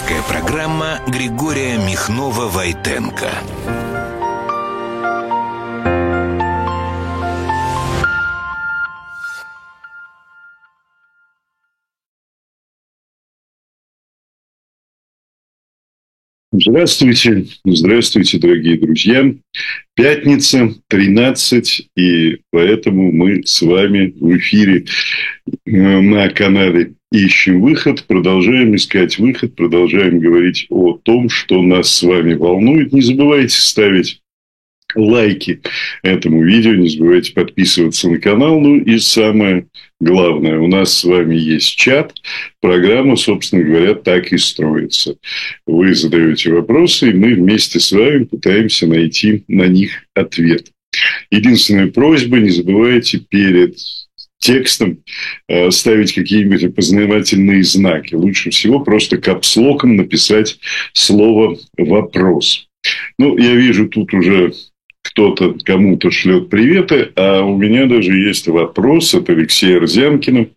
Авторская программа Григория Михнова-Войтенко. Здравствуйте, здравствуйте, дорогие друзья. Пятница, 13, и поэтому мы с вами в эфире на канале «Ищем выход», продолжаем искать выход, продолжаем говорить о том, что нас с вами волнует. Не забывайте ставить лайки этому видео, не забывайте подписываться на канал. Ну и самое главное, у нас с вами есть чат. Программа, собственно говоря, так и строится. Вы задаете вопросы, и мы вместе с вами пытаемся найти на них ответ. Единственная просьба, не забывайте перед текстом ставить какие-нибудь опознавательные знаки. Лучше всего просто капслоком написать слово «вопрос». Ну, я вижу, тут уже кто-то кому-то шлет приветы, а у меня даже есть вопрос от Алексея Рзянкина.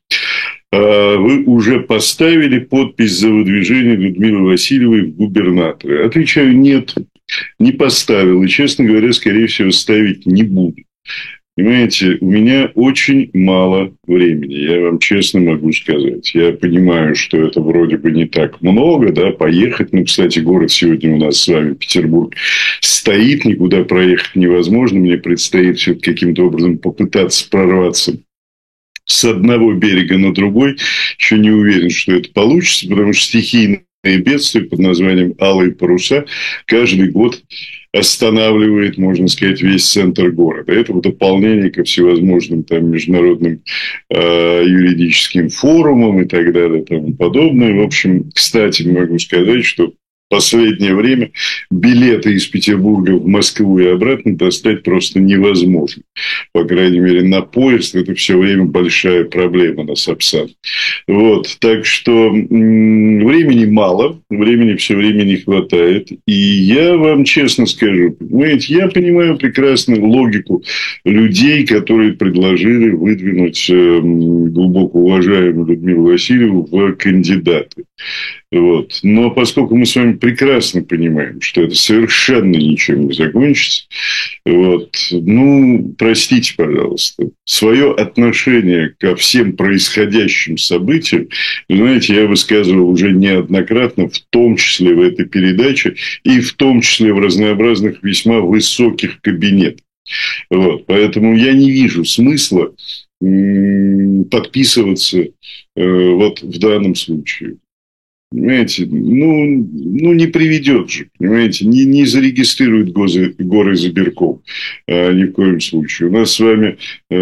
Вы уже поставили подпись за выдвижение Людмилы Васильевой в губернаторы? Отвечаю, нет, не поставил. И, честно говоря, скорее всего, ставить не буду. Понимаете, у меня очень мало времени, я вам честно могу сказать. Я понимаю, что это вроде бы не так много, да, поехать. Ну, кстати, город сегодня у нас с вами, Петербург, стоит, никуда проехать невозможно. Мне предстоит все-таки каким-то образом попытаться прорваться с одного берега на другой. Еще не уверен, что это получится, потому что стихийные бедствия под названием «Алые паруса» каждый год останавливает, можно сказать, весь центр города. Это в дополнение ко всевозможным там международным юридическим форумам и так далее и тому подобное. В общем, кстати, могу сказать, что в последнее время билеты из Петербурга в Москву и обратно достать просто невозможно. По крайней мере, на поезд это все время большая проблема на Сапсан. Вот. Так что времени мало, времени все время не хватает. И я вам честно скажу, понимаете, я понимаю прекрасно логику людей, которые предложили выдвинуть глубоко уважаемую Людмилу Васильеву в кандидаты. Вот. Но поскольку мы с вами прекрасно понимаем, что это совершенно ничем не закончится, вот, ну, простите, пожалуйста, свое отношение ко всем происходящим событиям, знаете, я высказывал уже неоднократно, в том числе в этой передаче, и в том числе в разнообразных весьма высоких кабинетах. Вот. Поэтому я не вижу смысла подписываться вот в данном случае. Понимаете, ну не приведет же, понимаете, не зарегистрирует горы Забирков ни в коем случае. У нас с вами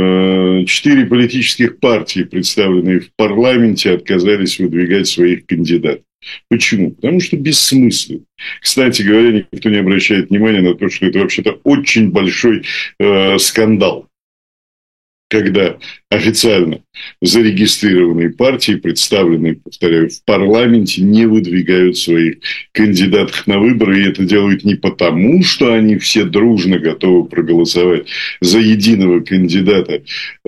4 политических партии, представленные в парламенте, отказались выдвигать своих кандидатов. Почему? Потому что бессмысленно. Кстати говоря, никто не обращает внимания на то, что это вообще-то очень большой скандал, когда официально зарегистрированные партии, представленные, повторяю, в парламенте, не выдвигают своих кандидатов на выборы. И это делают не потому, что они все дружно готовы проголосовать за единого кандидата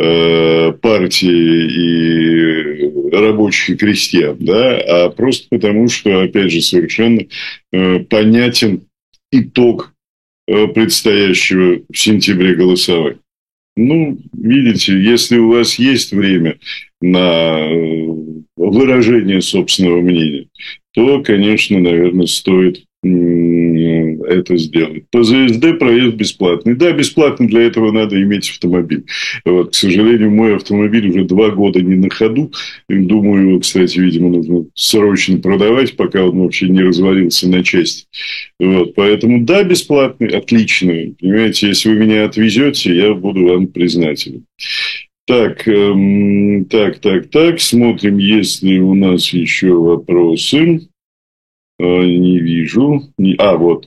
партии и рабочих и крестьян, да, а просто потому, что, опять же, совершенно понятен итог предстоящего в сентябре голосования. Ну, видите, если у вас есть время на выражение собственного мнения, то, конечно, наверное, стоит это сделать. По ЗСД проезд бесплатный. Да, бесплатно, для этого надо иметь автомобиль. Вот, к сожалению, мой автомобиль уже 2 года не на ходу. Думаю, его, кстати, видимо, нужно срочно продавать, пока он вообще не развалился на части. Вот, поэтому, да, бесплатный, отлично. Понимаете, если вы меня отвезете, я буду вам признателен. Так, смотрим, есть ли у нас еще вопросы. Не вижу. Вот.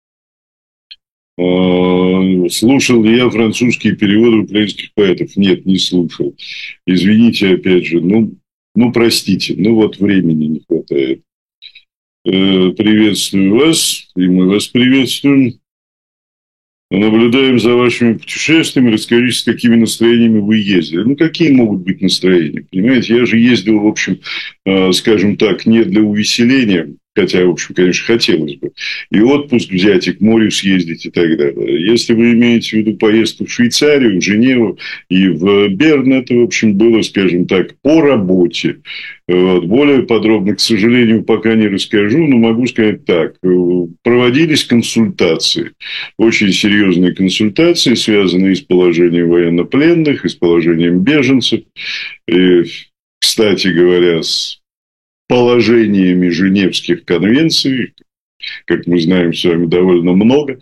Слушал ли я французские переводы украинских поэтов? Нет, не слушал. Извините, опять же. Ну, простите. Вот времени не хватает. Приветствую вас. И мы вас приветствуем. Наблюдаем за вашими путешествиями. Расскажите, с какими настроениями вы ездили. Ну, какие могут быть настроения? Понимаете, я же ездил, в общем, скажем так, не для увеселения. хотя, в общем, конечно, хотелось бы, и отпуск взять, и к морю съездить, и так далее. Если вы имеете в виду поездку в Швейцарию, в Женеву и в Берн, это, в общем, было, скажем так, по работе. Вот. Более подробно, к сожалению, пока не расскажу, но могу сказать так. Проводились консультации, очень серьезные консультации, связанные с положением военнопленных и с положением беженцев. И, кстати говоря, с положениями Женевских конвенций, как мы знаем с вами, довольно много.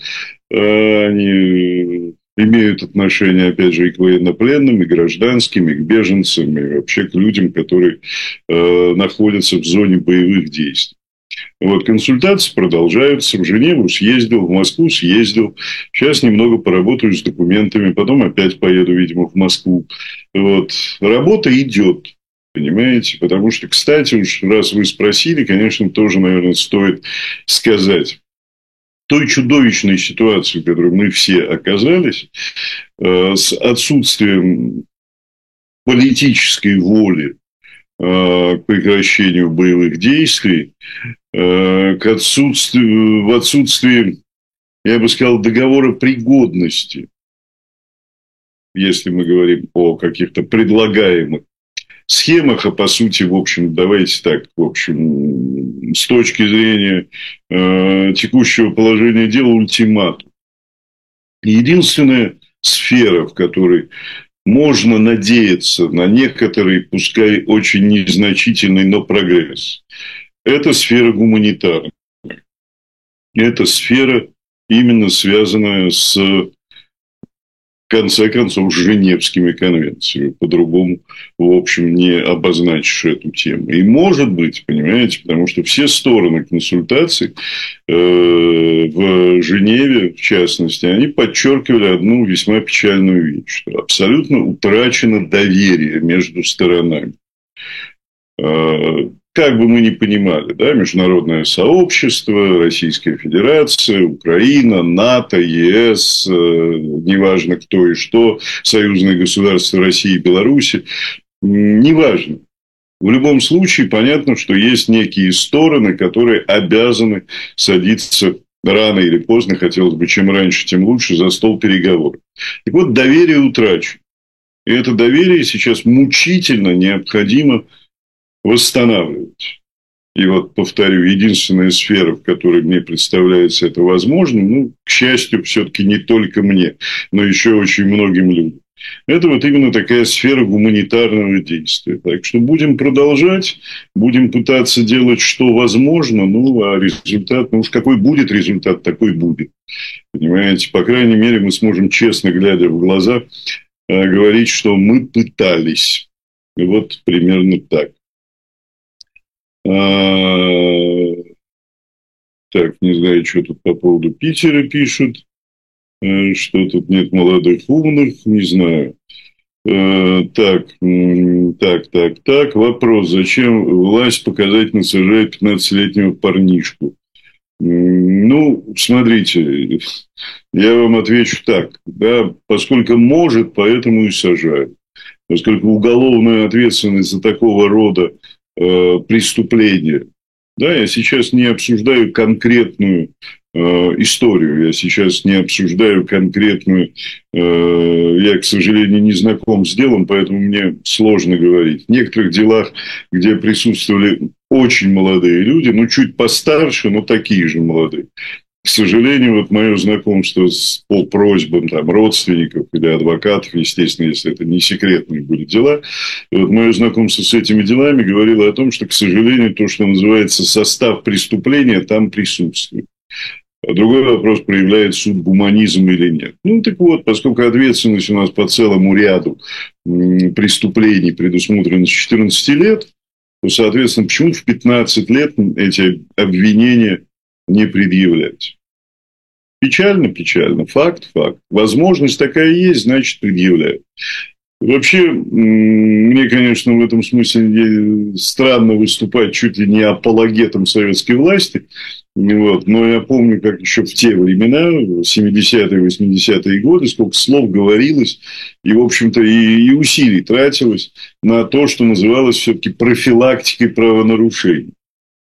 Они имеют отношение, опять же, и к военнопленным, и к гражданским, и к беженцам, и вообще к людям, которые находятся в зоне боевых действий. Вот, консультации продолжаются. В Женеву съездил, в Москву съездил. Сейчас немного поработаю с документами, потом опять поеду, видимо, в Москву. Вот. Работа идет. Понимаете? Потому что, кстати, уж раз вы спросили, конечно, тоже, наверное, стоит сказать. Той чудовищной ситуации, в которой мы все оказались, с отсутствием политической воли к прекращению боевых действий, в отсутствии, я бы сказал, договора пригодности, если мы говорим о каких-то предлагаемых схемах, а по сути, в общем, давайте так, в общем, с точки зрения текущего положения дела, ультиматум. Единственная сфера, в которой можно надеяться на некоторый, пускай очень незначительный, но прогресс, это сфера гуманитарная. Это сфера, именно связанная с, в конце концов, с Женевскими конвенциями. По-другому, в общем, не обозначишь эту тему. И может быть, понимаете, потому что все стороны консультаций в Женеве, в частности, они подчеркивали одну весьма печальную вещь, что абсолютно утрачено доверие между сторонами. Как бы мы ни понимали, да, международное сообщество, Российская Федерация, Украина, НАТО, ЕС, неважно кто и что, союзные государства России и Беларуси, неважно. В любом случае, понятно, что есть некие стороны, которые обязаны садиться рано или поздно, хотелось бы чем раньше, тем лучше, за стол переговоров. Так вот, доверие утрачено. И это доверие сейчас мучительно необходимо восстанавливать. И вот, повторю, единственная сфера, в которой мне представляется это возможным, ну, к счастью, все-таки не только мне, но еще очень многим людям. Это вот именно такая сфера гуманитарного действия. Так что будем продолжать, будем пытаться делать, что возможно, ну, а результат, ну уж какой будет результат, такой будет. Понимаете, по крайней мере, мы сможем, честно глядя в глаза, говорить, что мы пытались. И вот примерно так. Так, не знаю, что тут по поводу Питера пишут. Что тут нет молодых умных, не знаю. Так. Вопрос. Зачем власть показательно сажает 15-летнего парнишку? Ну, смотрите, я вам отвечу так. Да, поскольку может, поэтому и сажают. Поскольку уголовная ответственность за такого рода преступления. Да, я сейчас не обсуждаю конкретную историю, я сейчас не обсуждаю конкретную, я, к сожалению, не знаком с делом, поэтому мне сложно говорить. В некоторых делах, где присутствовали очень молодые люди, ну, чуть постарше, но такие же молодые. К сожалению, вот мое знакомство по просьбам там, родственников или адвокатов, естественно, если это не секретные были дела, вот мое знакомство с этими делами говорило о том, что, к сожалению, то, что называется состав преступления, там присутствует. А другой вопрос, проявляет суд гуманизм или нет. Ну, так вот, поскольку ответственность у нас по целому ряду преступлений предусмотрена с 14 лет, то, соответственно, почему в 15 лет эти обвинения не предъявлять? Печально, печально. Факт, факт. Возможность такая есть, значит, предъявляют. Вообще, мне, конечно, в этом смысле странно выступать чуть ли не апологетом советской власти. Вот. Но я помню, как еще в те времена, 70-е, 80-е годы, сколько слов говорилось и, в общем-то, и усилий тратилось на то, что называлось все-таки профилактикой правонарушений.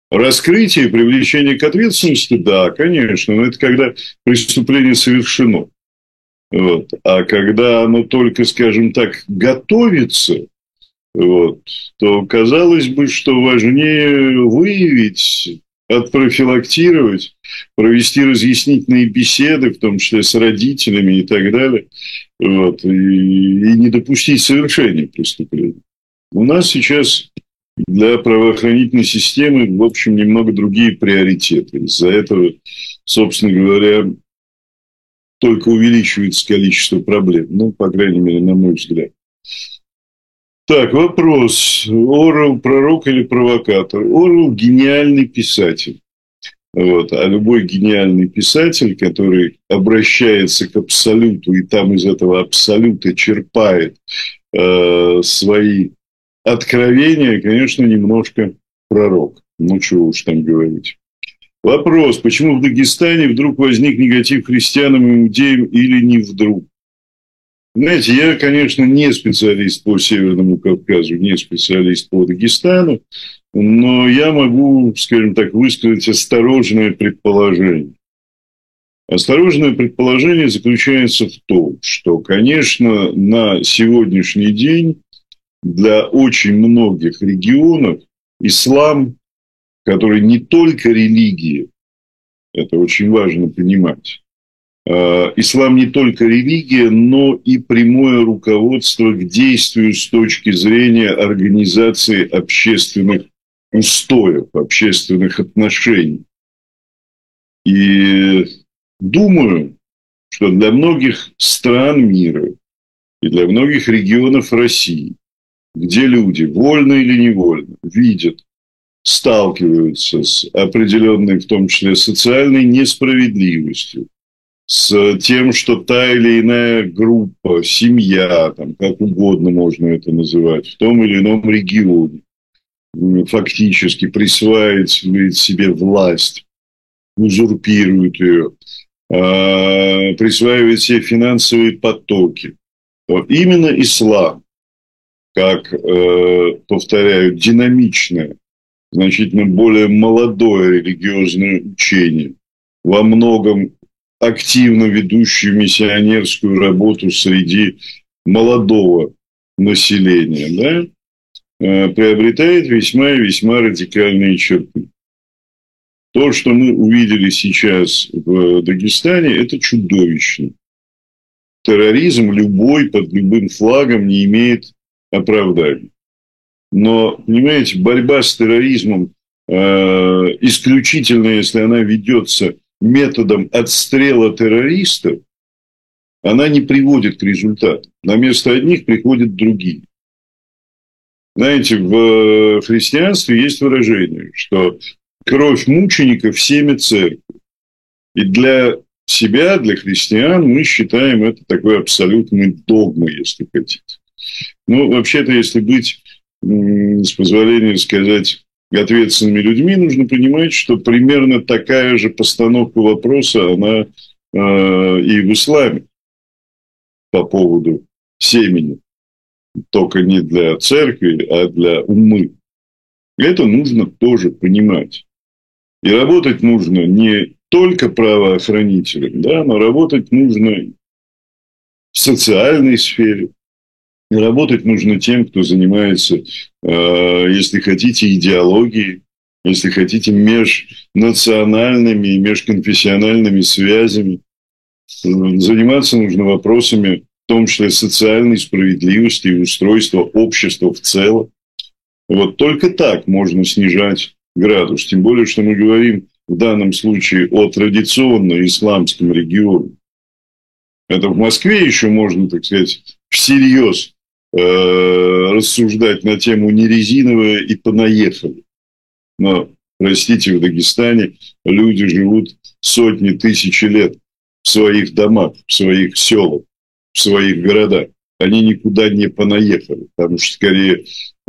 Раскрытие, привлечение к ответственности, да, конечно, но это когда преступление совершено. Вот. А когда оно только, скажем так, готовится, вот, то казалось бы, что важнее выявить, отпрофилактировать, провести разъяснительные беседы, в том числе с родителями и так далее, вот, и не допустить совершения преступления. У нас сейчас для правоохранительной системы, в общем, немного другие приоритеты. Из-за этого, собственно говоря, только увеличивается количество проблем. Ну, по крайней мере, на мой взгляд. Так, вопрос. Оруэлл пророк или провокатор? Оруэлл гениальный писатель. Вот. А любой гениальный писатель, который обращается к абсолюту и там из этого абсолюта черпает свои откровения, конечно, немножко пророк. Ну, чего уж там говорить. Вопрос. Почему в Дагестане вдруг возник негатив к христианам и иудеям или не вдруг? Знаете, я, конечно, не специалист по Северному Кавказу, не специалист по Дагестану, но я могу, скажем так, высказать осторожное предположение. Осторожное предположение заключается в том, что, конечно, на сегодняшний день для очень многих регионов ислам, который не только религия, это очень важно понимать, ислам не только религия, но и прямое руководство к действию с точки зрения организации общественных устоев, общественных отношений. И думаю, что для многих стран мира и для многих регионов России, где люди, вольно или невольно, видят, сталкиваются с определенной, в том числе, социальной несправедливостью, с тем, что та или иная группа, семья, там, как угодно можно это называть, в том или ином регионе фактически присваивает себе власть, узурпирует ее, присваивает себе финансовые потоки. Вот именно ислам, как, повторяю, динамичное, значительно более молодое религиозное учение, во многом активно ведущую миссионерскую работу среди молодого населения, да, приобретает весьма и весьма радикальные черты. То, что мы увидели сейчас в Дагестане, это чудовищно. Терроризм любой под любым флагом не имеет оправдания. Но, понимаете, борьба с терроризмом исключительно, если она ведется методом отстрела террористов, она не приводит к результату. На место одних приходят другие. Знаете, в христианстве есть выражение, что кровь мучеников – семя церкви. И для себя, для христиан, мы считаем это такой абсолютной догмой, если хотите. Ну, вообще-то, если быть, с позволения сказать, ответственными людьми, нужно понимать, что примерно такая же постановка вопроса, она и в исламе по поводу семени. Только не для церкви, а для умы. Это нужно тоже понимать. И работать нужно не только правоохранителям, да, но работать нужно в социальной сфере. И работать нужно тем, кто занимается, если хотите, идеологией, если хотите, межнациональными и межконфессиональными связями. Заниматься нужно вопросами, в том числе социальной справедливости и устройства общества в целом. Вот только так можно снижать градус. Тем более, что мы говорим в данном случае о традиционно исламском регионе. Это в Москве еще можно, так сказать, всерьез рассуждать на тему «не резиновое» и «понаехали». Но, простите, в Дагестане люди живут сотни, тысячи лет в своих домах, в своих селах, в своих городах. Они никуда не понаехали, потому что, скорее,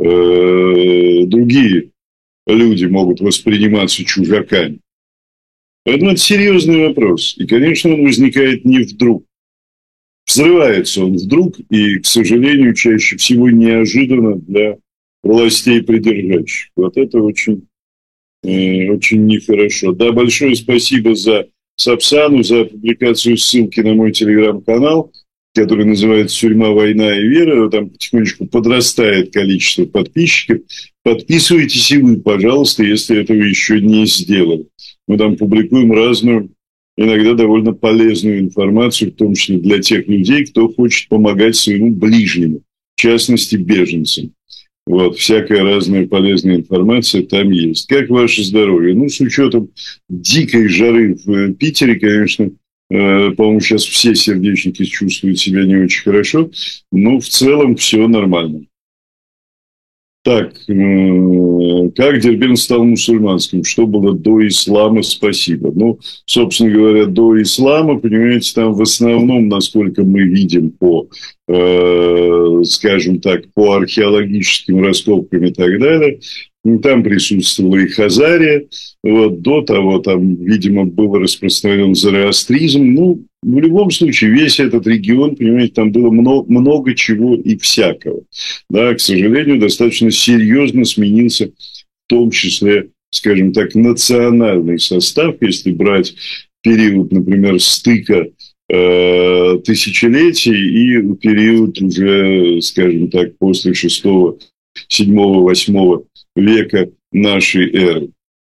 другие люди могут восприниматься чужаками. Поэтому это серьезный вопрос. И, конечно, он возникает не вдруг. Взрывается он вдруг и, к сожалению, чаще всего неожиданно для властей придержащих. Вот это очень Очень нехорошо. Да, большое спасибо за Сапсану, за публикацию ссылки на мой телеграм-канал, который называется «Тюрьма, война и вера». Там потихонечку подрастает количество подписчиков. Подписывайтесь и вы, пожалуйста, если этого еще не сделали. Мы там публикуем разную, иногда довольно полезную информацию, в том числе для тех людей, кто хочет помогать своему ближнему, в частности, беженцам. Вот, всякая разная полезная информация там есть. Как ваше здоровье? Ну, с учетом дикой жары в Питере, конечно, по-моему, сейчас все сердечники чувствуют себя не очень хорошо, но в целом все нормально. Так, как Дербент стал мусульманским? Что было до ислама? Спасибо. Ну, собственно говоря, до ислама, понимаете, там в основном, насколько мы видим по, скажем так, по археологическим раскопкам и так далее, там присутствовала и Хазария. Вот, до того там, видимо, был распространен зороастризм. Ну, в любом случае, весь этот регион, понимаете, там было много чего и всякого. Да, к сожалению, достаточно серьезно сменился, в том числе, скажем так, национальный состав, если брать период, например, стыка тысячелетий и период уже, скажем так, после 6-го, 7-го, 8-го века нашей эры.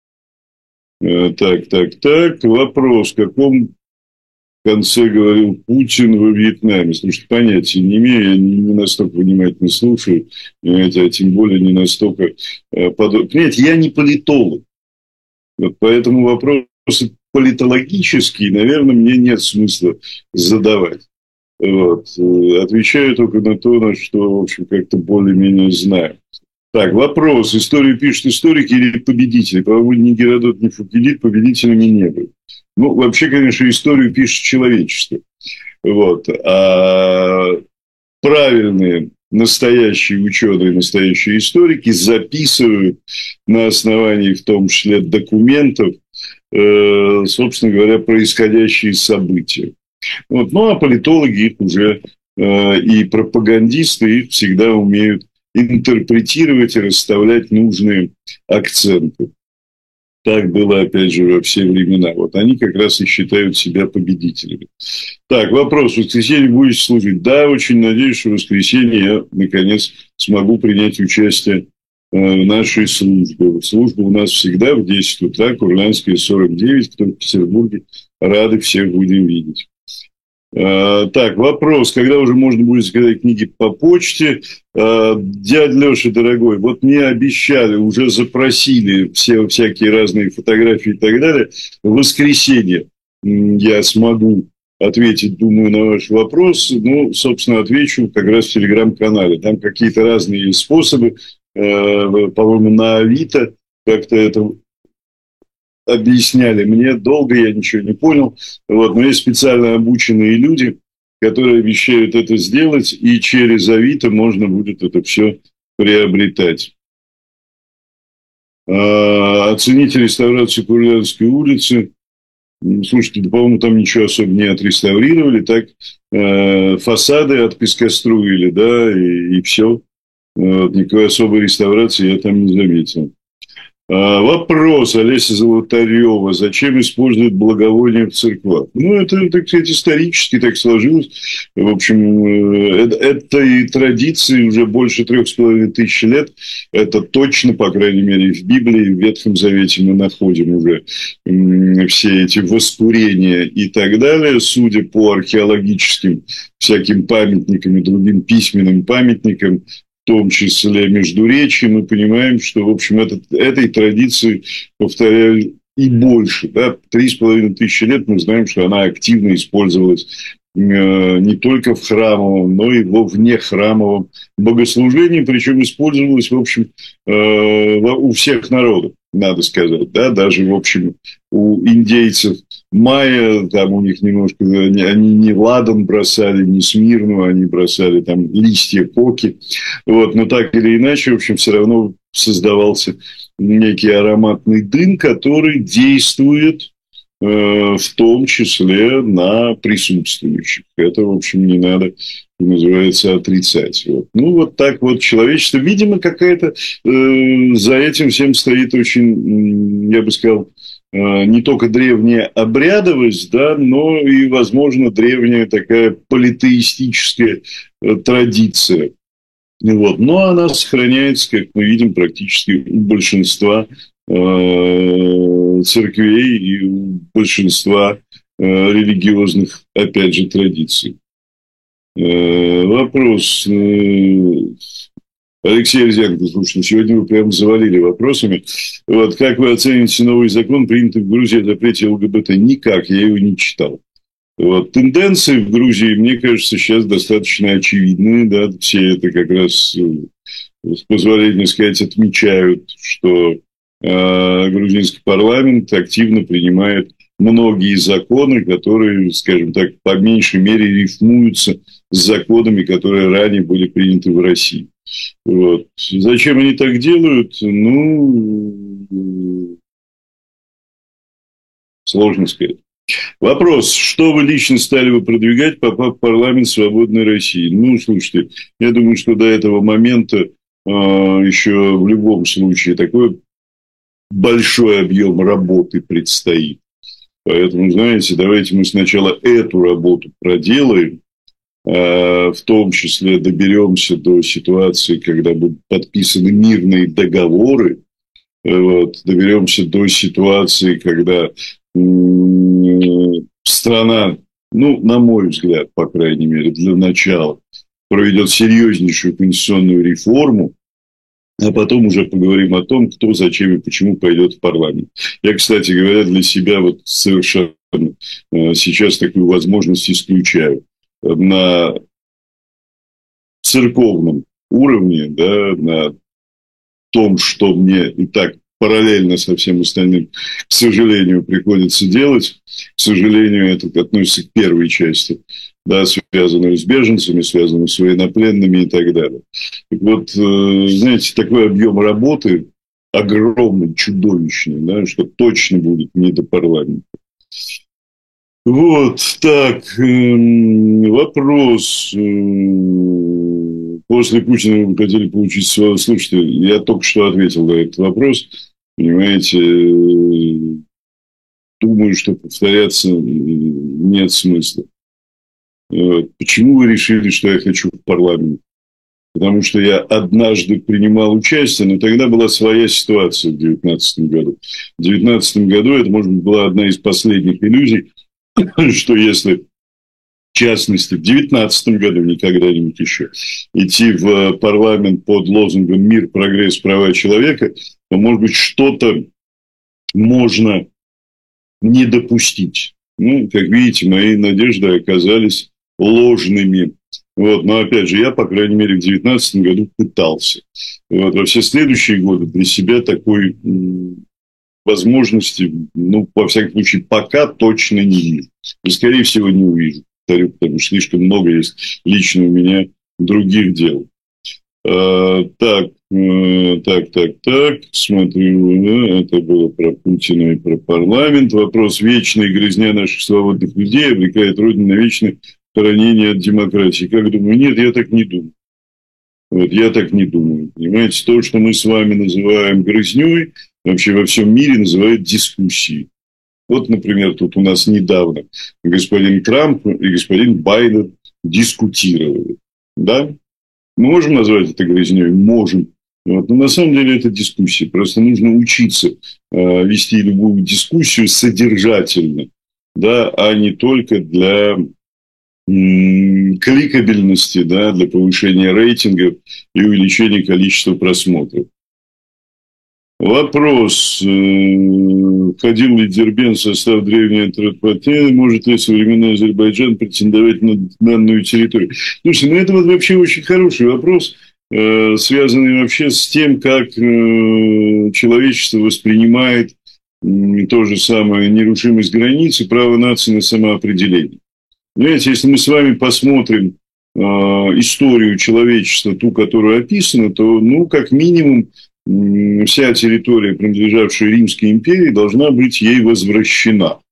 Так. Вопрос. В каком конце говорил Путин во Вьетнаме? Слушайте, понятия не имею, я не настолько внимательно слушаю, понимаете, а тем более не настолько подробно. Понимаете, я не политолог, вот поэтому вопросы политологические, наверное, мне нет смысла задавать. Вот. Отвечаю только на то, на что, в общем, как-то более-менее знаю. Так, вопрос. Историю пишут историки или победители? По-моему, ни Геродот, ни Фукидид победителями не были. Ну, вообще, конечно, историю пишет человечество. Вот. А правильные, настоящие ученые, настоящие историки записывают на основании, в том числе, документов, собственно говоря, происходящие события. Вот. Ну, а политологи их уже и пропагандисты их всегда умеют интерпретировать и расставлять нужные акценты. Так было, опять же, во все времена. Вот они как раз и считают себя победителями. Так, вопрос. В воскресенье будете служить? Да, очень надеюсь, что в воскресенье я, наконец, смогу принять участие в нашей службе. Служба у нас всегда в 10 утра, Курлянская, 49. Кто в Петербурге, рады всех будем видеть. Так, вопрос. Когда уже можно будет заказать книги по почте? Дядя Леша, дорогой, вот мне обещали, уже запросили все всякие разные фотографии и так далее. В воскресенье я смогу ответить, думаю, на ваш вопрос. Ну, собственно, отвечу как раз в телеграм-канале. Там какие-то разные способы, по-моему, на Авито как-то это объясняли мне долго, я ничего не понял. Вот, но есть специально обученные люди, которые обещают это сделать, и через Авито можно будет это все приобретать. Оцените реставрацию Курлянской улицы. Слушайте, да, по-моему, там ничего особо не отреставрировали. Так, фасады отпескоструили, да, и все. Вот, никакой особой реставрации я там не заметил. Вопрос Олеся Золотарева. Зачем используют благовония в церквах? Ну, это, так сказать, исторически так сложилось. В общем, этой традиции уже больше 3500 лет. Это точно, по крайней мере, в Библии, в Ветхом Завете мы находим уже все эти воскурения и так далее. Судя по археологическим всяким памятникам и другим письменным памятникам, в том числе Междуречье, мы понимаем, что, в общем, этой традиции, повторяю, и больше. Да, 3500 лет мы знаем, что она активно использовалась не только в храмовом, но и во внехрамовом богослужении, причем использовалась, в общем, у всех народов, надо сказать, да, даже, в общем, у индейцев майя, там у них немножко, они не ладан бросали, не смирну, они бросали там листья коки, вот, но так или иначе, в общем, все равно создавался некий ароматный дым, который действует в том числе на присутствующих. Это, в общем, не надо, что называется, отрицать. Вот. Ну, вот так вот человечество. Видимо, какая-то за этим всем стоит очень, я бы сказал, не только древняя обрядовость, да, но и, возможно, древняя такая политеистическая традиция. Вот. Но она сохраняется, как мы видим, практически у большинства церквей и у большинства религиозных, опять же, традиций. Вопрос. Алексей Резянко, слушайте, сегодня вы прям завалили вопросами. Вот, как вы оцените новый закон, принятый в Грузии о запрете ЛГБТ? Никак, я его не читал. Вот. Тенденции в Грузии, мне кажется, сейчас достаточно очевидны. Да? Все это как раз, с позволения сказать, отмечают, что грузинский парламент активно принимает многие законы, которые, скажем так, по меньшей мере рифмуются с законами, которые ранее были приняты в России. Вот. Зачем они так делают? Ну, сложно сказать. Вопрос. Что вы лично стали бы продвигать, попав в парламент свободной России? Ну, слушайте, я думаю, что до этого момента еще в любом случае такой большой объем работы предстоит. Поэтому, знаете, давайте мы сначала эту работу проделаем, в том числе доберемся до ситуации, когда будут подписаны мирные договоры, вот, доберемся до ситуации, когда страна, ну, на мой взгляд, по крайней мере, для начала, проведет серьезнейшую конституционную реформу, а потом уже поговорим о том, кто, зачем и почему пойдет в парламент. Я, кстати говоря, для себя вот совершенно сейчас такую возможность исключаю. На церковном уровне, да, на том, что мне и так параллельно со всем остальным, к сожалению, приходится делать. К сожалению, это относится к первой части, да, связанную с беженцами, связанную с военнопленными и так далее. Так вот, знаете, такой объем работы огромный, чудовищный, да, что точно будет не до парламента. Вот, так, вопрос. После Путина вы хотели получить свое... Слушайте, я только что ответил на этот вопрос. Понимаете, думаю, что повторяться нет смысла. Почему вы решили, что я хочу в парламент? Потому что я однажды принимал участие, но тогда была своя ситуация в 2019 году. В 2019 году это, может быть, была одна из последних иллюзий, что если, в частности, в 2019 году, не когда-нибудь еще, идти в парламент под лозунгом «Мир, прогресс, права человека», то, может быть, что-то можно не допустить. Ну, как видите, мои надежды оказались ложными. Вот. Но, опять же, я, по крайней мере, в 2019 году пытался. Вот. Во все следующие годы для себя такой возможности, ну, во всяком случае, пока точно не вижу. И, скорее всего, не увижу. Потому что слишком много есть лично у меня других дел. Так, смотрю, это было про Путина и про парламент. Вопрос: вечная грязня наших свободных людей обрекает Родину на вечное хоронение от демократии. Как думаю? Нет, я так не думаю. Вот, я так не думаю. Понимаете, то, что мы с вами называем грызней, вообще во всем мире называют дискуссией. Вот, например, тут у нас недавно господин Трамп и господин Байден дискутировали. Да? Мы можем назвать это грязней? Можем. Вот. Но на самом деле это дискуссия. Просто нужно учиться вести любую дискуссию содержательно, да, а не только для кликабельности, да, для повышения рейтингов и увеличения количества просмотров. Вопрос. Входил ли Дербент в состав древней антропопатии? Может ли современный Азербайджан претендовать на данную территорию? Слушайте, ну это вот вообще очень хороший вопрос, связанный вообще с тем, как человечество воспринимает то же самое нерушимость границ и право нации на самоопределение. Понимаете, если мы с вами посмотрим историю человечества, ту, которая описана, то, ну, как минимум, вся территория, принадлежавшая Римской империи, должна быть ей возвращена.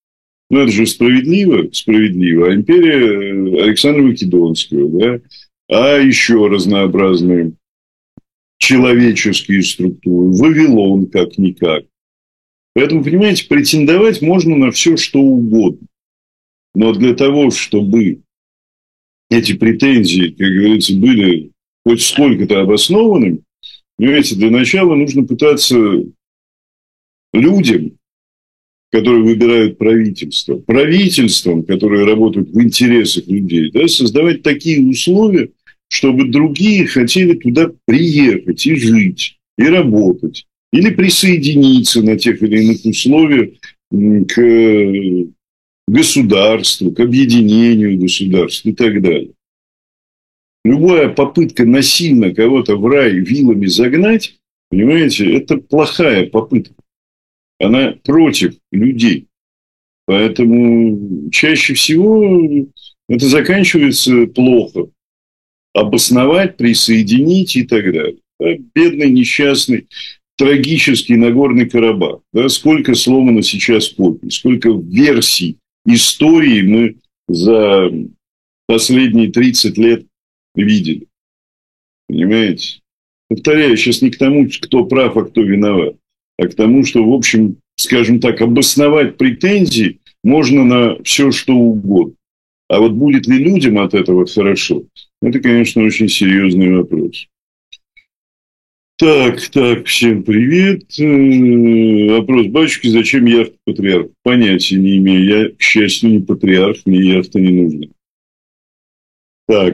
Ну, это же справедливо, справедливо. А империя Александра Македонского, да, а еще разнообразные человеческие структуры, Вавилон как-никак. Поэтому, понимаете, претендовать можно на все, что угодно. Но для того, чтобы эти претензии, как говорится, были хоть сколько-то обоснованными, понимаете, для начала нужно пытаться людям, которые выбирают правительство, правительством, которые работают в интересах людей, да, создавать такие условия, чтобы другие хотели туда приехать и жить, и работать, или присоединиться на тех или иных условиях к государству, к объединению государств и так далее. Любая попытка насильно кого-то в рай вилами загнать, понимаете, это плохая попытка. Она против людей. Поэтому чаще всего это заканчивается плохо. Обосновать, присоединить и так далее. Да, бедный, несчастный, трагический Нагорный Карабах. Да, сколько сломано сейчас копий, сколько версий истории мы за последние 30 лет видели. Понимаете? Повторяю, сейчас не к тому, кто прав, а кто виноват, а к тому, что, в общем, скажем так, обосновать претензии можно на все, что угодно. А вот будет ли людям от этого хорошо, это, конечно, очень серьезный вопрос. Так, всем привет. Вопрос, батюшки, зачем яхта патриарх? Понятия не имею. Я, к счастью, не патриарх, мне яхта не нужна. Так,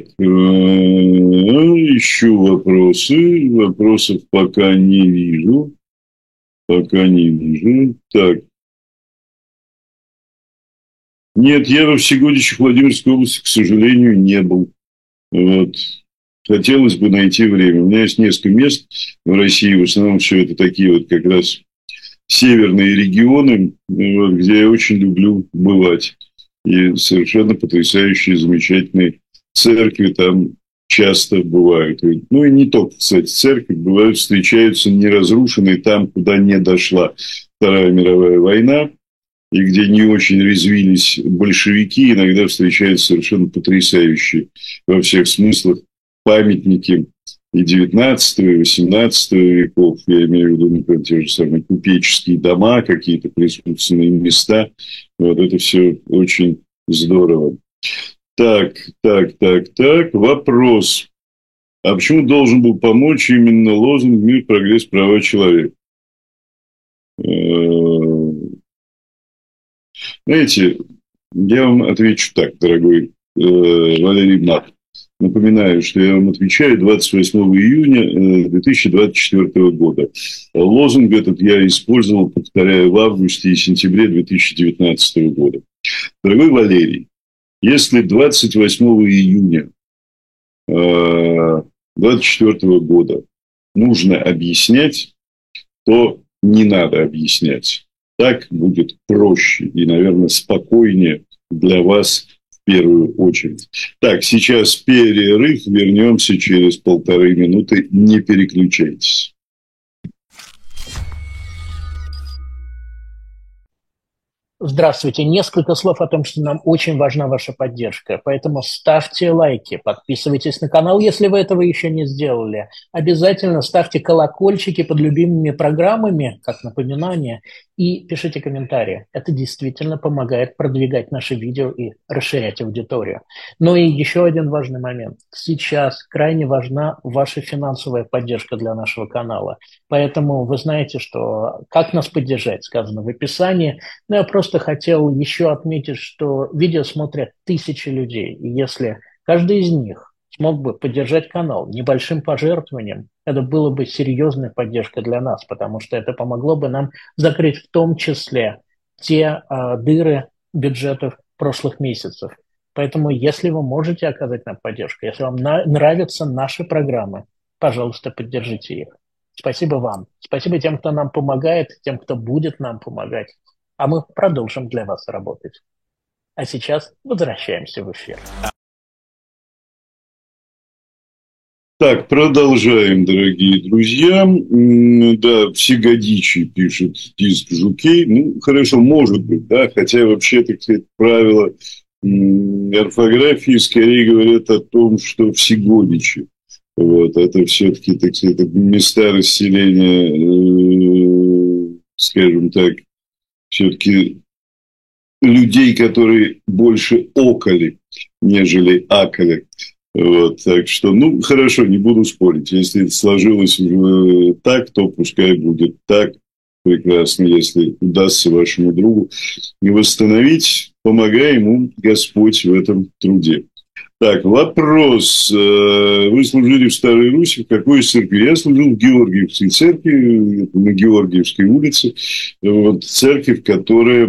еще вопросы. Вопросов пока не вижу. Так. Нет, я во Всегодище Владимирской области, к сожалению, не был. Вот. Хотелось бы найти время. У меня есть несколько мест в России, в основном все это такие вот как раз северные регионы, вот, где я очень люблю бывать. И совершенно потрясающие, замечательные церкви там часто бывают. Ну и не только, кстати, церкви бывают, встречаются неразрушенные там, куда не дошла Вторая мировая война, и где не очень резвились большевики, иногда встречаются совершенно потрясающие во всех смыслах памятники и 19 и 18 веков, я имею в виду, например, те же самые купеческие дома, какие-то присутственные места. Вот это все очень здорово. Так. Вопрос. А почему должен был помочь именно лозунг «Мир, прогресс, права человека»? Знаете, я вам отвечу так, дорогой Валерий Мат. Напоминаю, что я вам отвечаю 28 июня 2024 года. Лозунг этот я использовал, повторяю, в августе и сентябре 2019 года. Дорогой Валерий, если 28 июня 2024 года нужно объяснять, то не надо объяснять. Так будет проще и, наверное, спокойнее для вас в первую очередь. Так, сейчас перерыв. Вернемся через 1,5 минуты. Не переключайтесь. Здравствуйте. Несколько слов о том, что нам очень важна ваша поддержка. Поэтому ставьте лайки, подписывайтесь на канал, если вы этого еще не сделали. Обязательно ставьте колокольчики под любимыми программами, как напоминание, и пишите комментарии. Это действительно помогает продвигать наши видео и расширять аудиторию. Ну и еще один важный момент. Сейчас крайне важна ваша финансовая поддержка для нашего канала. Поэтому вы знаете, что как нас поддержать, сказано в описании. Но я просто хотел еще отметить, что видео смотрят тысячи людей. И если каждый из них смог бы поддержать канал небольшим пожертвованием, это было бы серьезной поддержкой для нас, потому что это помогло бы нам закрыть в том числе те дыры бюджетов прошлых месяцев. Поэтому, если вы можете оказать нам поддержку, если вам нравятся наши программы, пожалуйста, поддержите их. Спасибо вам. Спасибо тем, кто нам помогает, тем, кто будет нам помогать. А мы продолжим для вас работать. А сейчас возвращаемся в эфир. Так, продолжаем, дорогие друзья. Да, Всегодичий пишет диск Жукей. Ну, хорошо, может быть, да, хотя вообще, так сказать, правила орфографии скорее говорят о том, что Всегодичи. Вот, это все-таки, так сказать, места расселения, скажем так, все-таки людей, которые больше околи, нежели аколи. Вот, так что, ну, хорошо, не буду спорить. Если это сложилось так, то пускай будет так. Прекрасно, если удастся вашему другу восстановить, помогай ему Господь в этом труде. Так, вопрос. Вы служили в Старой Руси, в какой церкви? Я служил в Георгиевской церкви, на Георгиевской улице. Вот, церковь, которая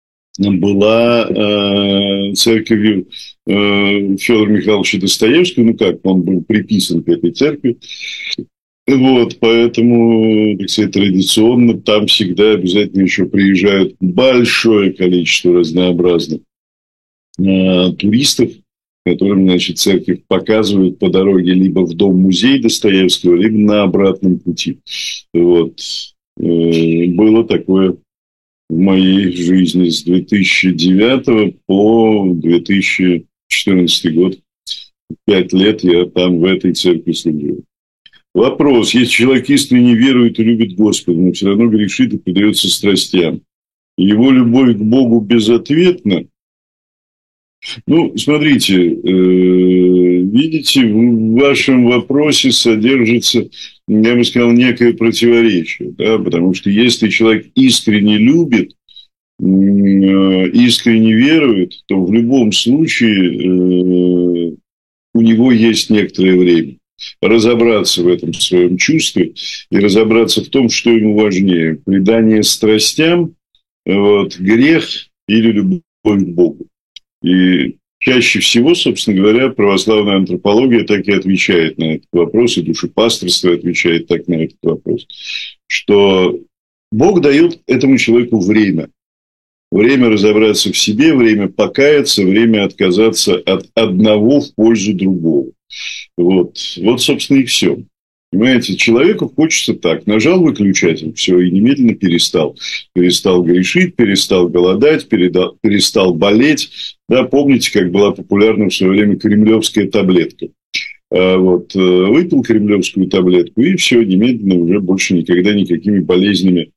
была церковью Федора Михайловича Достоевского, ну как, он был приписан к этой церкви, вот, поэтому, так сказать, традиционно там всегда обязательно еще приезжают большое количество разнообразных туристов, которым, значит, церковь показывают по дороге либо в дом-музей Достоевского, либо на обратном пути. Вот. Было такое в моей жизни с 2009 по 2014 год. 5 лет я там в этой церкви служил. Вопрос. Если человек искренне верует и любит Господа, но все равно грешит и предается страстям, его любовь к Богу безответна? Ну, смотрите, видите, в вашем вопросе содержится, я бы сказал, некое противоречие, да, потому что если человек искренне любит, искренне верует, то в любом случае у него есть некоторое время разобраться в этом своем чувстве и разобраться в том, что ему важнее: предание страстям, вот, грех или любовь к Богу. И чаще всего, собственно говоря, православная антропология так и отвечает на этот вопрос, и душепасторство отвечает так на этот вопрос, что Бог дает этому человеку время. Время разобраться в себе, время покаяться, время отказаться от одного в пользу другого. Вот, собственно, и все. Понимаете, человеку хочется так. Нажал выключатель, все, и немедленно перестал. Перестал грешить, перестал голодать, перестал болеть. Да, помните, как была популярна в свое время кремлевская таблетка. Вот, выпил кремлевскую таблетку, и все, немедленно уже больше никогда никакими болезнями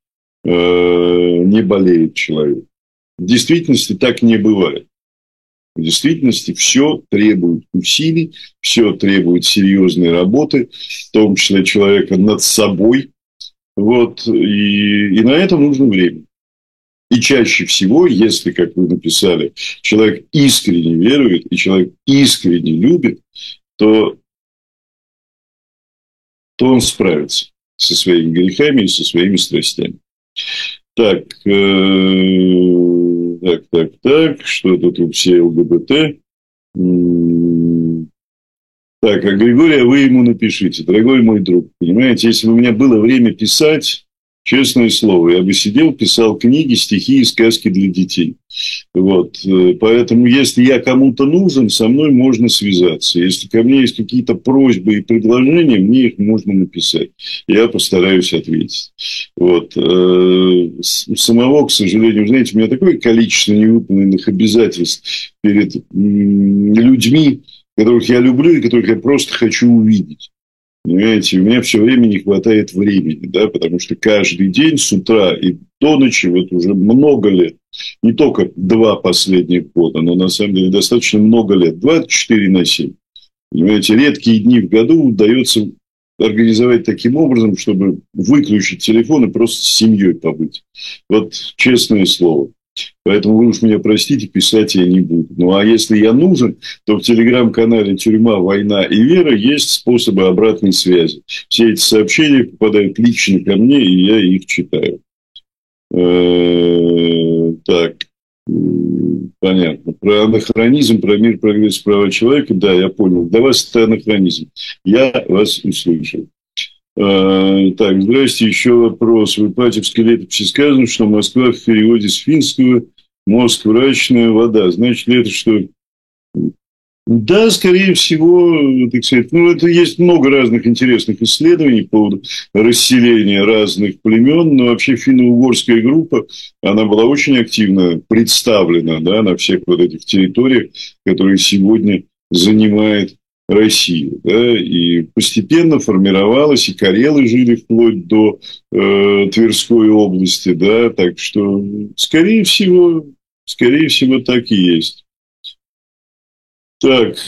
не болеет человек. В действительности так не бывает. В действительности все требует усилий, все требует серьезной работы, в том числе человека над собой. Вот, и на это нужно время. И чаще всего, если, как вы написали, человек искренне верует и человек искренне любит, то он справится со своими грехами и со своими страстями. Так, что тут у все ЛГБТ? Так, а Григория, вы ему напишите, дорогой мой друг, понимаете, если бы у меня было время писать, честное слово, я бы сидел, писал книги, стихи и сказки для детей. Вот, поэтому, если я кому-то нужен, со мной можно связаться. Если ко мне есть какие-то просьбы и предложения, мне их можно написать. Я постараюсь ответить. Вот. Самого, к сожалению, знаете, у меня такое количество невыполненных обязательств перед людьми, которых я люблю и которых я просто хочу увидеть. Понимаете, у меня все время не хватает времени, да, потому что каждый день с утра и до ночи, вот уже много лет, не только 2 последних года, но на самом деле достаточно много лет, 24/7. Понимаете, редкие дни в году удается организовать таким образом, чтобы выключить телефон и просто с семьей побыть. Вот честное слово. Поэтому вы уж меня простите, писать я не буду. Ну, а если я нужен, то в телеграм-канале «Тюрьма, война и вера» есть способы обратной связи. Все эти сообщения попадают лично ко мне, и я их читаю. Так, понятно. Про анахронизм, про мир, прогресс, права человека. Да, я понял. Для вас это анахронизм. Я вас услышал. Так, здрасте, еще вопрос. В Ипатьевской летописи сказано, что Москва в переводе с финского «мозг, мрачная вода». Значит ли это, что Да, скорее всего, так сказать, ну, это есть много разных интересных исследований по поводу расселения разных племен, но вообще финно-угорская группа, она была очень активно представлена, да, на всех вот этих территориях, которые сегодня занимает Россия, да, и постепенно формировалась, и карелы жили вплоть до Тверской области, да, так что, скорее всего, так и есть. Так,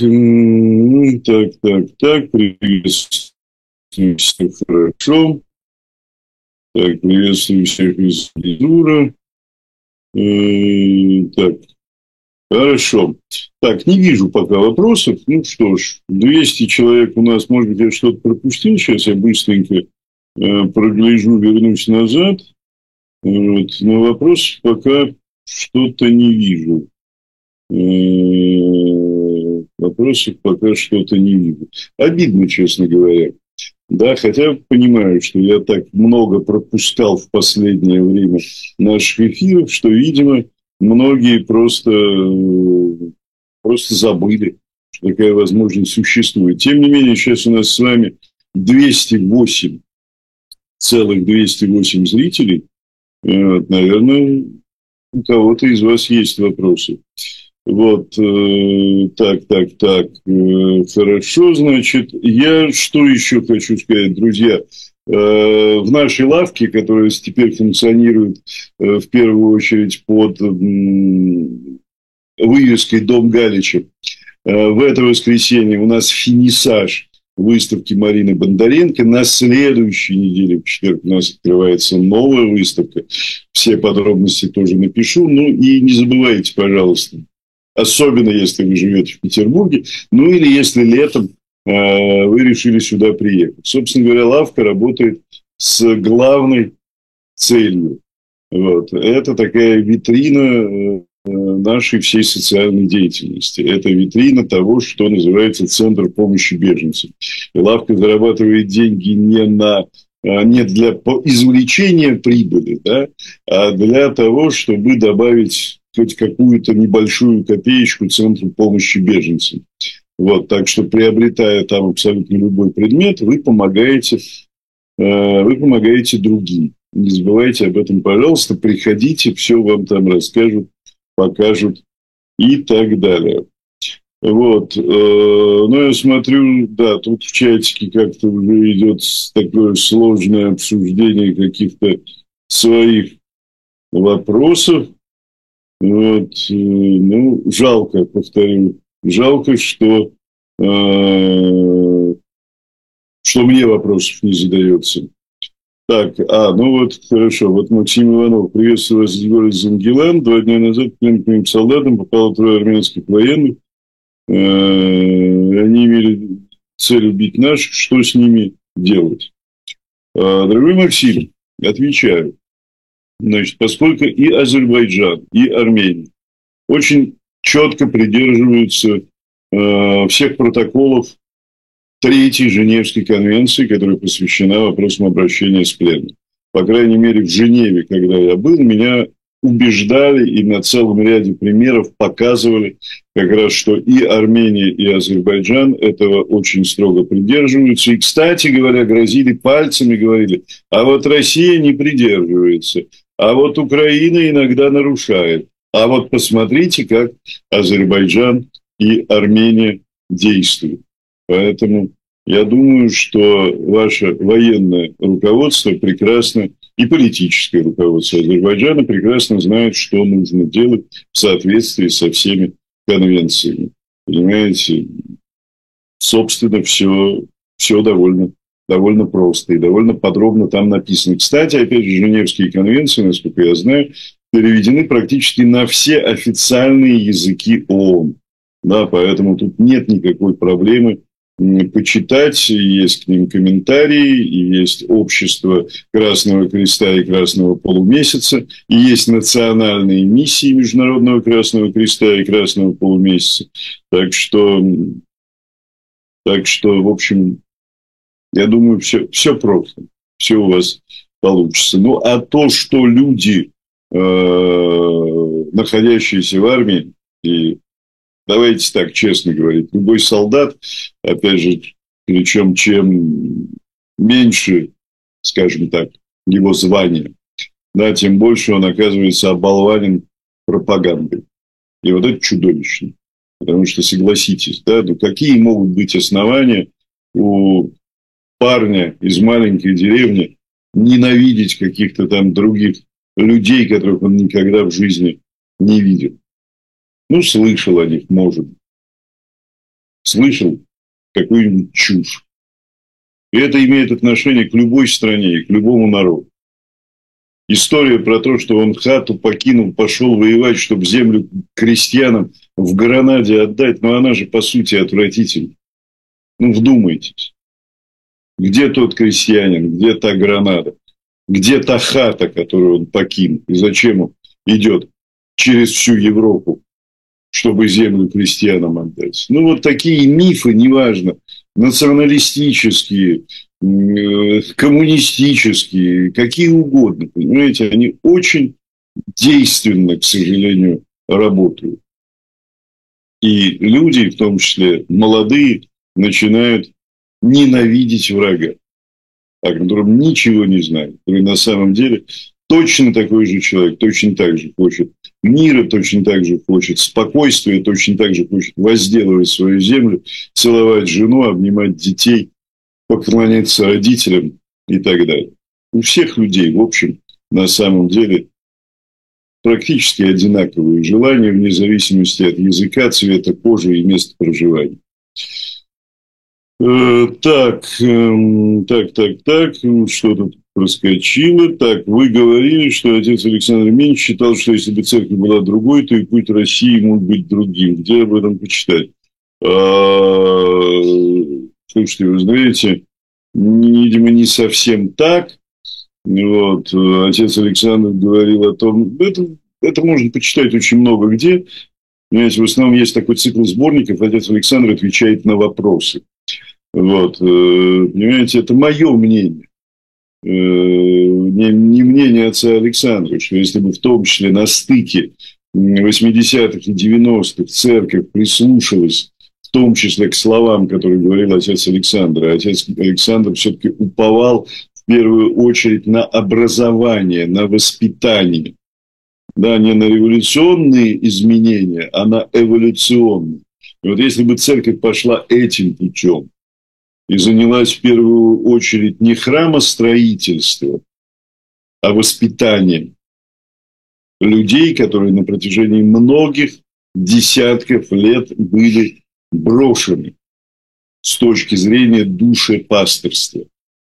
так, приветствую всех, хорошо. Так, приветствую всех из Лизура. Так, хорошо. Так, не вижу пока вопросов. Ну что ж, 200 человек у нас, может быть, я что-то пропустил. Сейчас я быстренько прогляжу, вернусь назад. Вот. Но вопросов пока что-то не вижу. Вопросов пока что-то не вижу. Обидно, честно говоря. Да, хотя понимаю, что я так много пропускал в последнее время наших эфиров, что, видимо, многие просто забыли, что такая возможность существует. Тем не менее, сейчас у нас с вами 208 зрителей. Вот, наверное, у кого-то из вас есть вопросы. Вот, так, хорошо, значит, я что еще хочу сказать, друзья, в нашей лавке, которая теперь функционирует в первую очередь под вывеской «Дом Галича», в это воскресенье у нас финисаж выставки Марины Бондаренко. На следующей неделе, в четверг, у нас открывается новая выставка. Все подробности тоже напишу. Ну и не забывайте, пожалуйста, особенно если вы живете в Петербурге, ну или если летом вы решили сюда приехать. Собственно говоря, лавка работает с главной целью. Вот. Это такая витрина нашей всей социальной деятельности. Это витрина того, что называется Центр помощи беженцам. И лавка зарабатывает деньги не для извлечения прибыли, да, а для того, чтобы добавить хоть какую-то небольшую копеечку Центру помощи беженцам. Вот, так что, приобретая там абсолютно любой предмет, вы помогаете другим. Не забывайте об этом, пожалуйста. Приходите, все вам там расскажут, покажут и так далее. Вот. Ну, я смотрю, да, тут в чатике как-то уже идет такое сложное обсуждение каких-то своих вопросов. Вот, ну, жалко, повторю, жалко, что мне вопросов не задается. Так, ну вот, хорошо, вот Максим Иванов, приветствую вас из города Зангилан. 2 дня назад к моим солдатам попало 3 армянских военных. Они имели цель убить наших, что с ними делать? Дорогой Максим, отвечаю. Значит, поскольку и Азербайджан, и Армения очень четко придерживаются всех протоколов Третьей Женевской конвенции, которая посвящена вопросам обращения с пленным. По крайней мере, в Женеве, когда я был, меня убеждали и на целом ряде примеров показывали как раз, что и Армения, и Азербайджан этого очень строго придерживаются. И, кстати говоря, грозили пальцами, говорили, а вот Россия не придерживается, а вот Украина иногда нарушает. А вот посмотрите, как Азербайджан и Армения действуют. Поэтому я думаю, что ваше военное руководство прекрасно, и политическое руководство Азербайджана прекрасно знает, что нужно делать в соответствии со всеми конвенциями. Понимаете, собственно, все довольно просто и довольно подробно там написано. Кстати, опять же, Женевские конвенции, насколько я знаю, переведены практически на все официальные языки ООН. Да, поэтому тут нет никакой проблемы почитать, есть к ним комментарии, и есть общество Красного Креста и Красного Полумесяца, и есть национальные миссии Международного Красного Креста и Красного Полумесяца. Так что, в общем, я думаю, все просто, все у вас получится. Ну, а то, что люди, находящиеся в армии, и Давайте так честно говорить. Любой солдат, опять же, причем чем меньше, скажем так, его звание, да, тем больше он оказывается оболванен пропагандой. И вот это чудовищно. Потому что, согласитесь, да, ну какие могут быть основания у парня из маленькой деревни ненавидеть каких-то там других людей, которых он никогда в жизни не видел? Ну, слышал о них, может быть. Слышал какую-нибудь чушь. И это имеет отношение к любой стране и к любому народу. История про то, что он хату покинул, пошел воевать, чтобы землю крестьянам в Гранаде отдать, но она же, по сути, отвратительна. Ну, вдумайтесь. Где тот крестьянин, где та Гранада, где та хата, которую он покинул, и зачем он идет через всю Европу, чтобы землю крестьянам отдать. Ну, вот такие мифы, неважно, националистические, коммунистические, какие угодно, понимаете, они очень действенно, к сожалению, работают. И люди, в том числе молодые, начинают ненавидеть врага, о котором ничего не знают, который на самом деле точно такой же человек, точно так же хочет мира, точно так же хочет спокойствия, точно так же хочет возделывать свою землю, целовать жену, обнимать детей, поклоняться родителям и так далее. У всех людей, в общем, на самом деле практически одинаковые желания, вне зависимости от языка, цвета кожи и места проживания. Так, что тут проскочило. Так, вы говорили, что отец Александр Минич считал, что если бы церковь была другой, то и путь России мог быть другим. Где об этом почитать? Слушайте, вы знаете, видимо, не совсем так. Вот, отец Александр говорил о том, это можно почитать очень много где. Понимаете, в основном есть такой цикл сборников, отец Александр отвечает на вопросы. Вот, понимаете, это мое мнение. Не мнение отца Александра, что если бы в том числе на стыке 80-х и 90-х церковь прислушалась в том числе к словам, которые говорил отец Александр, а отец Александр все-таки уповал в первую очередь на образование, на воспитание. Да, не на революционные изменения, а на эволюционные. И вот если бы церковь пошла этим путем и занялась в первую очередь не храмостроительством, а воспитанием людей, которые на протяжении многих десятков лет были брошены с точки зрения душепасторства,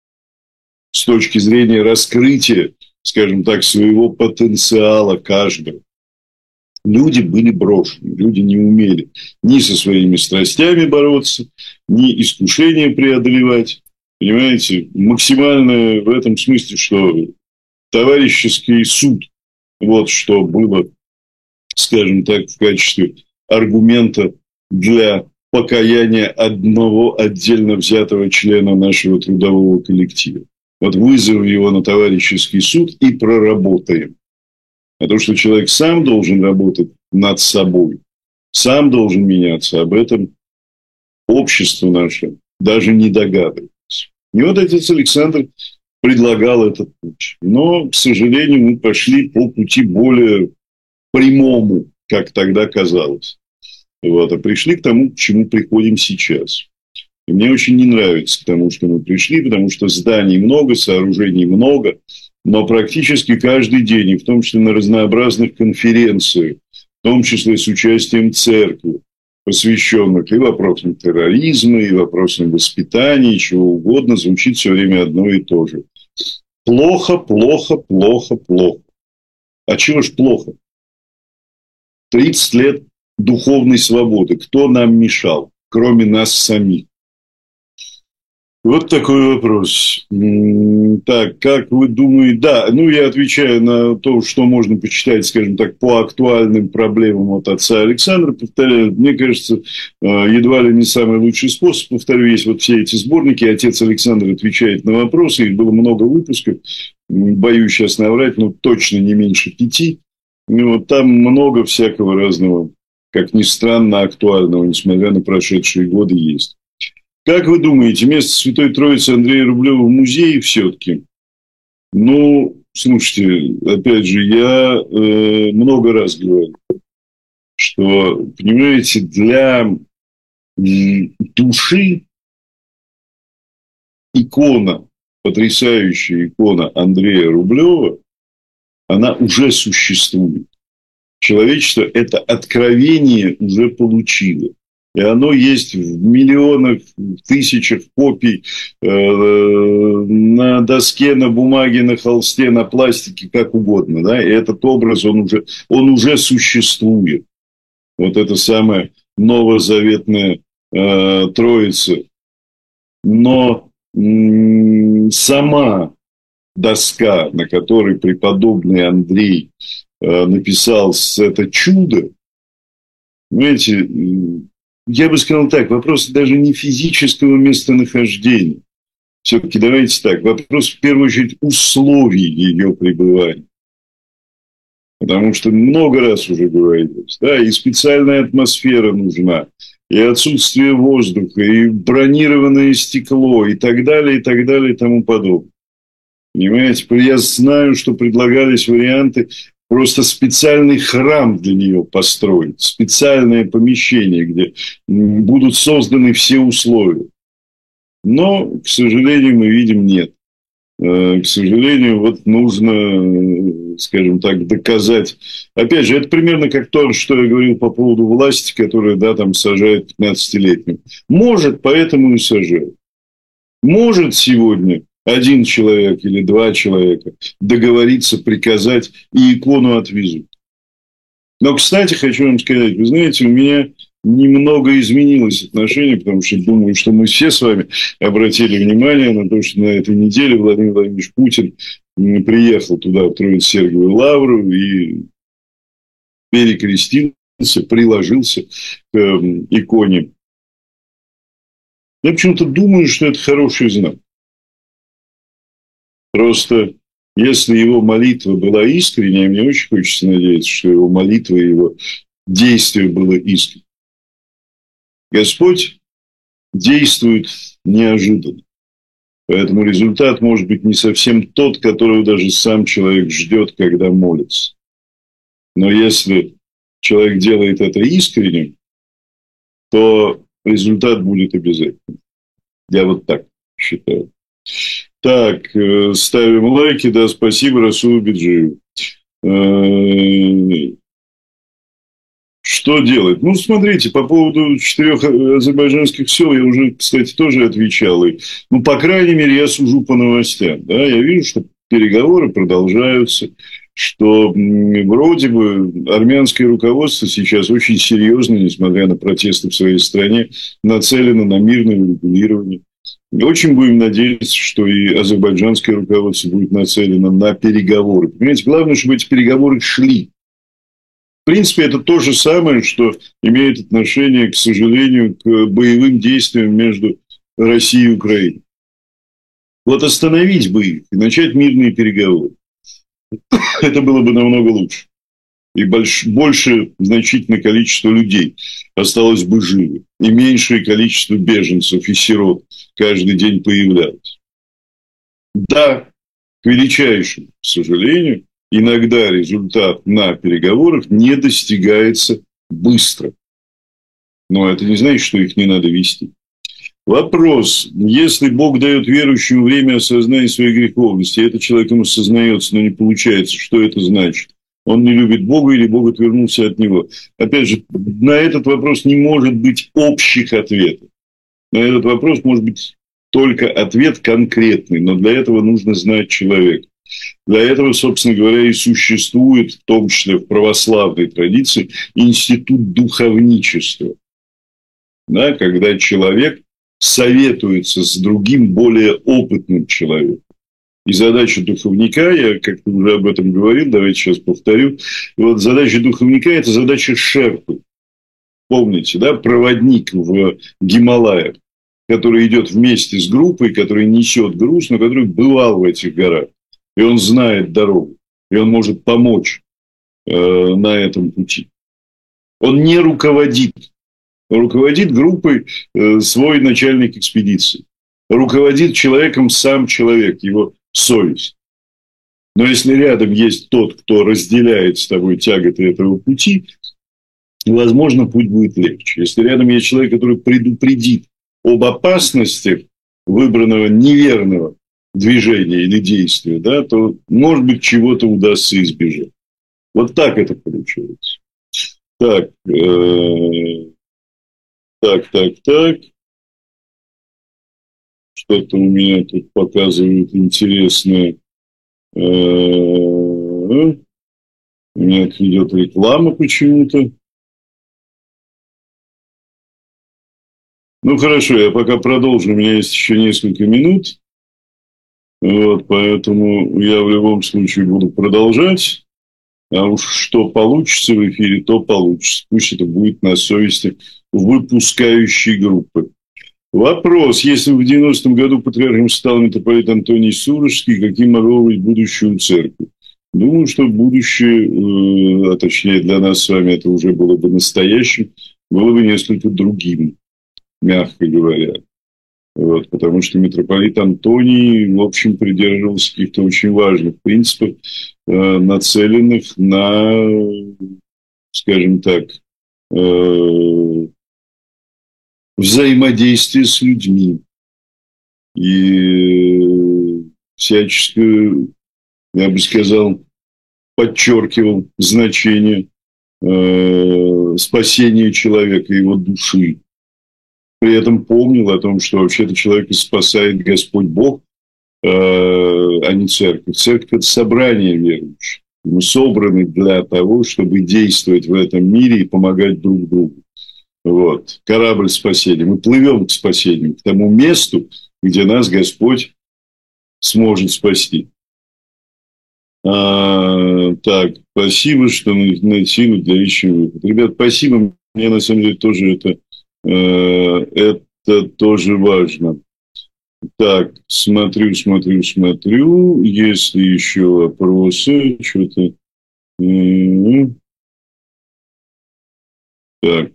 с точки зрения раскрытия, скажем так, своего потенциала каждого. Люди были брошены, люди не умели ни со своими страстями бороться, ни искушения преодолевать. Понимаете, максимально в этом смысле, что товарищеский суд, вот что было, скажем так, в качестве аргумента для покаяния одного отдельно взятого члена нашего трудового коллектива. Вот вызовем его на товарищеский суд и проработаем. А то, что человек сам должен работать над собой, сам должен меняться, об этом общество наше даже не догадывается. И вот отец Александр предлагал этот путь. Но, к сожалению, мы пошли по пути более прямому, как тогда казалось. Вот, а пришли к тому, к чему приходим сейчас. И мне очень не нравится к тому, что мы пришли, потому что зданий много, сооружений много, но практически каждый день, и в том числе на разнообразных конференциях, в том числе с участием церкви, посвященных и вопросам терроризма, и вопросам воспитания, и чего угодно, звучит все время одно и то же. Плохо, плохо, плохо, плохо. А чего ж плохо? 30 лет духовной свободы. Кто нам мешал, кроме нас самих? Вот такой вопрос. Так, как вы думаете? Да, ну, я отвечаю на то, что можно почитать, скажем так, по актуальным проблемам от отца Александра. Повторяю, мне кажется, едва ли не самый лучший способ. Повторю, есть вот все эти сборники. Отец Александр отвечает на вопросы. Их было много выпусков. Боюсь сейчас наврать, но точно не меньше 5. И вот там много всякого разного как ни странно, актуального, несмотря на прошедшие годы, есть. Как вы думаете, место Святой Троицы Андрея Рублева в музее все-таки? Ну, слушайте, опять же, я много раз говорю, что, понимаете, для души икона, потрясающая икона Андрея Рублева, она уже существует. Человечество это откровение уже получило. И оно есть в миллионах, в тысячах копий на доске, на бумаге, на холсте, на пластике, как угодно. Да? И этот образ, он уже существует. Вот это самая новозаветная Троица. Но сама доска, на которой преподобный Андрей написал это чудо, понимаете, я бы сказал так, вопрос даже не физического местонахождения. Все-таки давайте так, вопрос в первую очередь условий ее пребывания. Потому что много раз уже говорилось, да, и специальная атмосфера нужна, и отсутствие воздуха, и бронированное стекло, и так далее, и так далее, и тому подобное. Понимаете, я знаю, что предлагались варианты просто специальный храм для нее построить, специальное помещение, где будут созданы все условия. Но, к сожалению, мы видим, нет. К сожалению, вот нужно, скажем так, доказать. Опять же, это примерно как то, что я говорил по поводу власти, которая, да, там сажает 15-летним. Может, поэтому и сажают. Может сегодня один человек или два человека договориться, приказать, и икону отвезут. Но, кстати, хочу вам сказать, вы знаете, у меня немного изменилось отношение, потому что думаю, что мы все с вами обратили внимание на то, что на этой неделе Владимир Владимирович Путин приехал туда, в Троице-Сергиевую Лавру, и перекрестился, приложился к иконе. Я почему-то думаю, что это хороший знак. Просто если его молитва была искренняя, мне очень хочется надеяться, что его молитва и его действие было искренним. Господь действует неожиданно. Поэтому результат может быть не совсем тот, которого даже сам человек ждет, когда молится. Но если человек делает это искренним, то результат будет обязательным. Я вот так считаю. Так, ставим лайки. Да, спасибо Расулу Биджиеву. Что делать? Ну, смотрите, по поводу 4 азербайджанских сел я уже, кстати, тоже отвечал. И, ну, по крайней мере, я сужу по новостям. Да? Я вижу, что переговоры продолжаются, что вроде бы армянское руководство сейчас очень серьезно, несмотря на протесты в своей стране, нацелено на мирное урегулирование. Очень будем надеяться, что и азербайджанское руководство будет нацелено на переговоры. Понимаете, главное, чтобы эти переговоры шли. В принципе, это то же самое, что имеет отношение, к сожалению, к боевым действиям между Россией и Украиной. Вот остановить бы их и начать мирные переговоры. Это было бы намного лучше. И больше значительное количество людей осталось бы живы. И меньшее количество беженцев и сирот каждый день появлялось. Да, к величайшему сожалению, иногда результат на переговорах не достигается быстро. Но это не значит, что их не надо вести. Вопрос. Если Бог дает верующему время осознания своей греховности, и этот человек ему осознается, но не получается, что это значит? Он не любит Бога или Бог отвернулся от него? Опять же, на этот вопрос не может быть общих ответов. На этот вопрос может быть только ответ конкретный, но для этого нужно знать человека. Для этого, собственно говоря, и существует, в том числе в православной традиции, институт духовничества. Да, когда человек советуется с другим, более опытным человеком. И задача духовника, я как-то уже об этом говорил, давайте сейчас повторю. Вот задача духовника – это задача шерпы. Помните, да, проводник в Гималаях, который идет вместе с группой, который несет груз, но который бывал в этих горах. И он знает дорогу, и он может помочь на этом пути. Он не руководит. Руководит группой свой начальник экспедиции. Руководит человеком сам человек, его совесть. Но если рядом есть тот, кто разделяет с тобой тяготы этого пути, возможно, путь будет легче. Если рядом есть человек, который предупредит об опасностях выбранного неверного движения или действия, да, то, может быть, чего-то удастся избежать. Вот так это получается. Так. Что-то у меня тут показывают интересное. У меня идет реклама почему-то. Ну, хорошо, я пока продолжу. У меня есть еще несколько минут. Вот, поэтому я в любом случае буду продолжать. А уж что получится в эфире, то получится. Пусть это будет на совести выпускающей группы. Вопрос. Если в 90-м году патриархом стал митрополит Антоний Сурожский, каким могло быть будущее у церкви? Думаю, что будущее, а точнее для нас с вами это уже было бы настоящим, было бы несколько другим, мягко говоря. Вот, потому что митрополит Антоний, в общем, придерживался каких-то очень важных принципов, нацеленных на, скажем так, взаимодействие с людьми. И всячески, я бы сказал, подчеркивал значение спасения человека, его души. При этом помнил о том, что вообще-то человека спасает Господь Бог, а не церковь. Церковь – это собрание верующих. Мы собраны для того, чтобы действовать в этом мире и помогать друг другу. Вот. Корабль спасения. Мы плывем к спасению, к тому месту, где нас Господь сможет спасти. Так, спасибо, что на силу для личного выхода. Ребят, спасибо. Мне на самом деле тоже это тоже важно. Так, смотрю. Есть ли еще вопросы? Что-то. Так.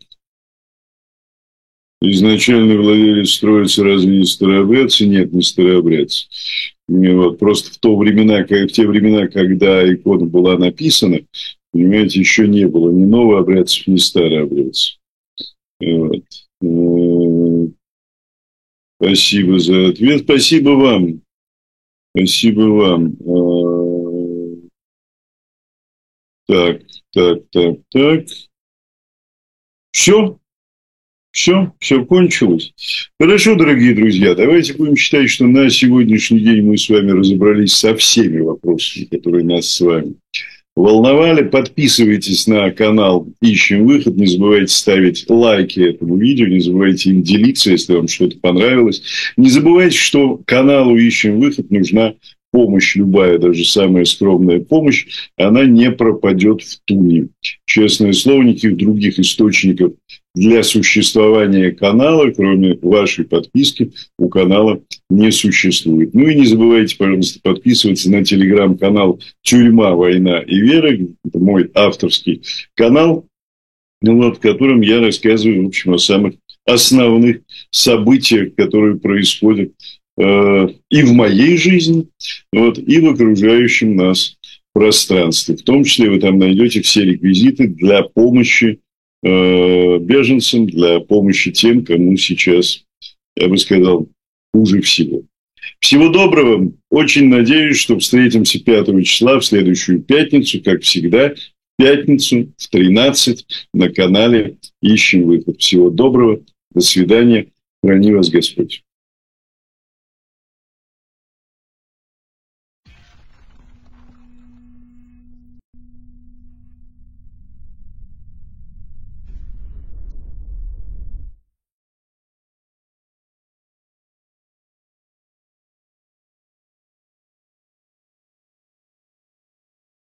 Изначально владелец строится, разве не старообрядцы? Нет, не старообрядцы. Вот. Просто в те времена, когда икона была написана, понимаете, еще не было ни новообрядцев, ни старообрядцев. Вот. Спасибо за ответ. Спасибо вам. Так. Все кончилось. Хорошо, дорогие друзья, давайте будем считать, что на сегодняшний день мы с вами разобрались со всеми вопросами, которые нас с вами волновали. Подписывайтесь на канал «Ищем выход». Не забывайте ставить лайки этому видео. Не забывайте им делиться, если вам что-то понравилось. Не забывайте, что каналу «Ищем выход» нужна помощь любая, даже самая скромная помощь. Она не пропадет в туне. Честное слово, никаких других источников для существования канала, кроме вашей подписки, у канала не существует. Ну и не забывайте, пожалуйста, подписываться на телеграм-канал «Тюрьма, война и вера». Это мой авторский канал, в котором я рассказываю, в общем, о самых основных событиях, которые происходят и в моей жизни, и в окружающем нас пространстве. В том числе вы там найдете все реквизиты для помощи беженцам, для помощи тем, кому сейчас, я бы сказал, хуже всего. Всего доброго. Очень надеюсь, что встретимся 5 числа в следующую пятницу, как всегда, в пятницу в 13 на канале «Ищем выход». Всего доброго. До свидания. Храни вас Господь.